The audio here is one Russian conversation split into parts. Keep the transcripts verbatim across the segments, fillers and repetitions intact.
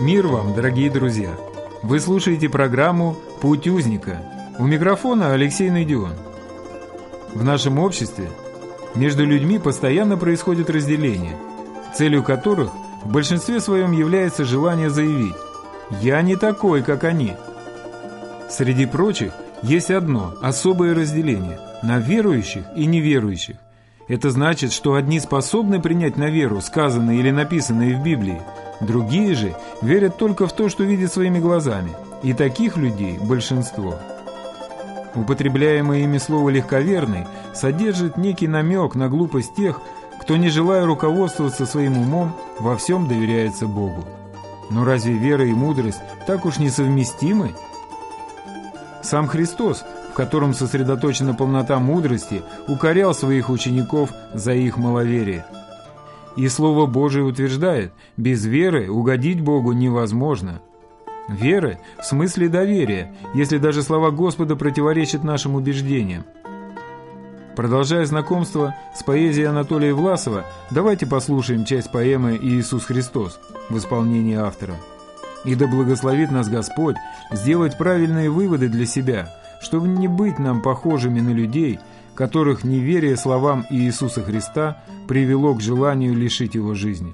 Мир вам, дорогие друзья! Вы слушаете программу «Путь узника». У микрофона Алексей Найдион. В нашем обществе между людьми постоянно происходит разделение, целью которых в большинстве своем является желание заявить «я не такой, как они». Среди прочих есть одно особое разделение на верующих и неверующих. Это значит, что одни способны принять на веру сказанное или написанное в Библии, другие же верят только в то, что видят своими глазами, и таких людей большинство. Употребляемое ими слово «легковерный» содержит некий намек на глупость тех, кто, не желая руководствоваться своим умом, во всем доверяется Богу. Но разве вера и мудрость так уж несовместимы? Сам Христос, в котором сосредоточена полнота мудрости, укорял своих учеников за их маловерие. И Слово Божие утверждает, без веры угодить Богу невозможно. Веры в смысле доверия, если даже слова Господа противоречат нашим убеждениям. Продолжая знакомство с поэзией Анатолия Власова, давайте послушаем часть поэмы «Иисус Христос» в исполнении автора. И да благословит нас Господь сделать правильные выводы для себя, чтобы не быть нам похожими на людей, которых неверие словам Иисуса Христа привело к желанию лишить его жизни.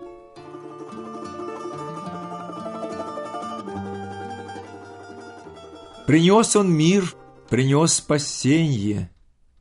Принес он мир, принес спасенье,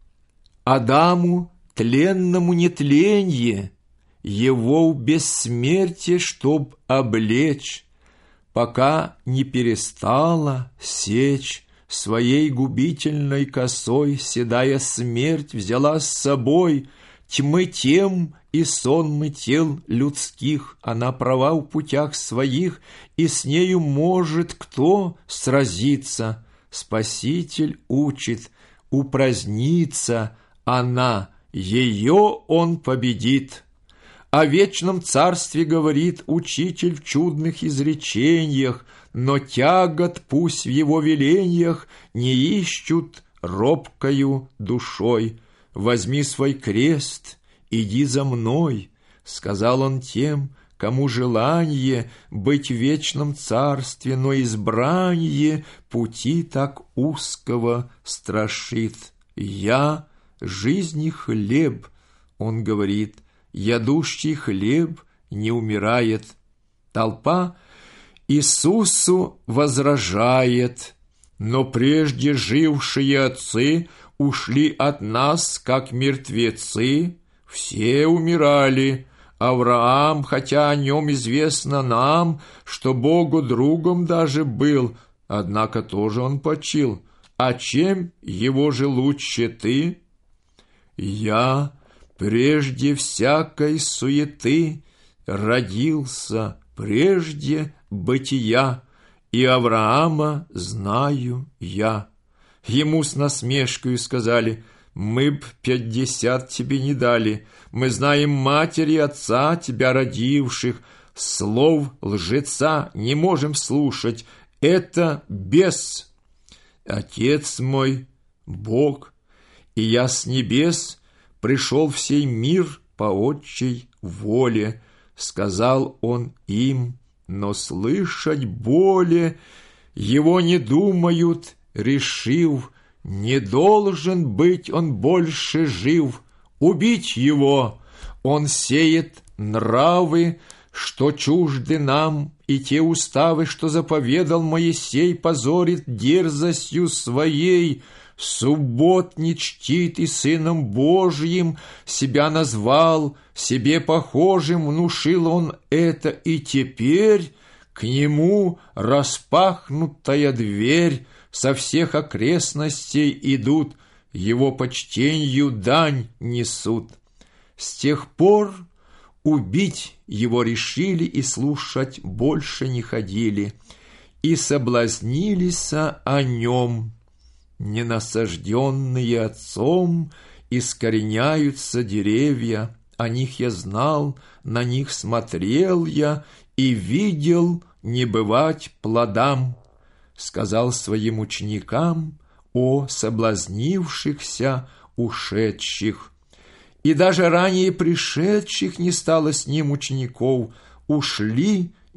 Адаму тленному нетленье, его в бессмертие, чтоб облечь, пока не перестала сечь своей губительной косой, седая смерть взяла с собой тьмы тем и сонмы тел людских, она права в путях своих, и с нею может кто сразиться. Спаситель учит, упразднится она, ее он победит. О вечном царстве говорит учитель в чудных изречениях, но тягот пусть в его велениях не ищут робкою душой. Возьми свой крест, иди за мной, сказал он тем, кому желание быть в вечном царстве, но избрание пути так узкого страшит. Я жизни хлеб, он говорит, ядущий хлеб не умирает. Толпа Иисусу возражает, но прежде жившие отцы ушли от нас, как мертвецы, все умирали. Авраам, хотя о нем известно нам, что Богу другом даже был, однако тоже он почил. А чем его же лучше ты? Я прежде всякой суеты родился, прежде бытия, и Авраама знаю я. Ему с насмешкою сказали: мы б пятьдесят тебе не дали, мы знаем матери отца тебя родивших, слов лжеца не можем слушать, это бес. Отец мой Бог, и я с небес пришел в сей мир по отчей воле, сказал он им, но слышать более его не думают, решив, не должен быть он больше жив. Убить его, он сеет нравы, что чужды нам, и те уставы, что заповедал Моисей, позорит дерзостью своей. Суббот не чтит и Сыном Божьим себя назвал, себе похожим внушил он это, и теперь к нему распахнутая дверь, со всех окрестностей идут, его почтенью дань несут. С тех пор убить его решили и слушать больше не ходили, и соблазнились о нем. Ненасажденные отцом искореняются деревья, о них я знал, на них смотрел я и видел не бывать плодам. Сказал своим ученикам о соблазнившихся ушедших. И даже ранее пришедших не стало с ним учеников, ушли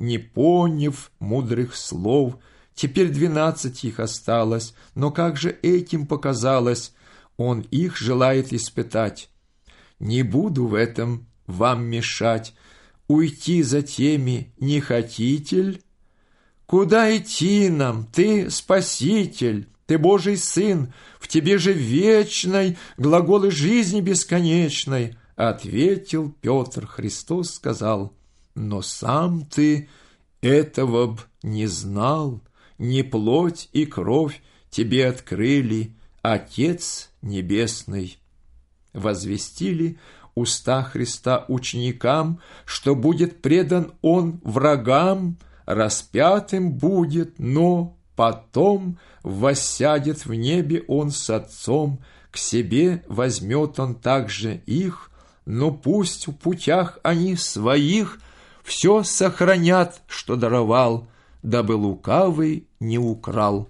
не поняв мудрых слов. Теперь двенадцать их осталось, но как же этим показалось, он их желает испытать. Не буду в этом вам мешать, уйти за теми не хотите ль? Куда идти нам, ты Спаситель, ты Божий Сын, в тебе же вечной глаголы жизни бесконечной. Ответил Петр, Христос сказал: но сам ты этого б не знал, не плоть и кровь тебе открыли Отец Небесный. Возвестили уста Христа ученикам, что будет предан Он врагам, распятым будет, но потом воссядет в небе Он с Отцом, к себе возьмет Он также их, но пусть в путях они своих все сохранят, что даровал, дабы лукавый не украл.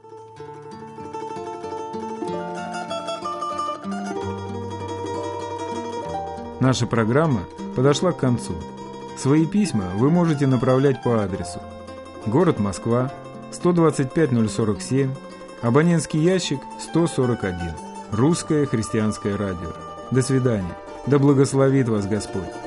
Наша программа подошла к концу. Свои письма вы можете направлять по адресу: город Москва, сто двадцать пять ноль сорок семь, абонентский ящик сто сорок один, Русское христианское радио. До свидания. Да благословит вас Господь.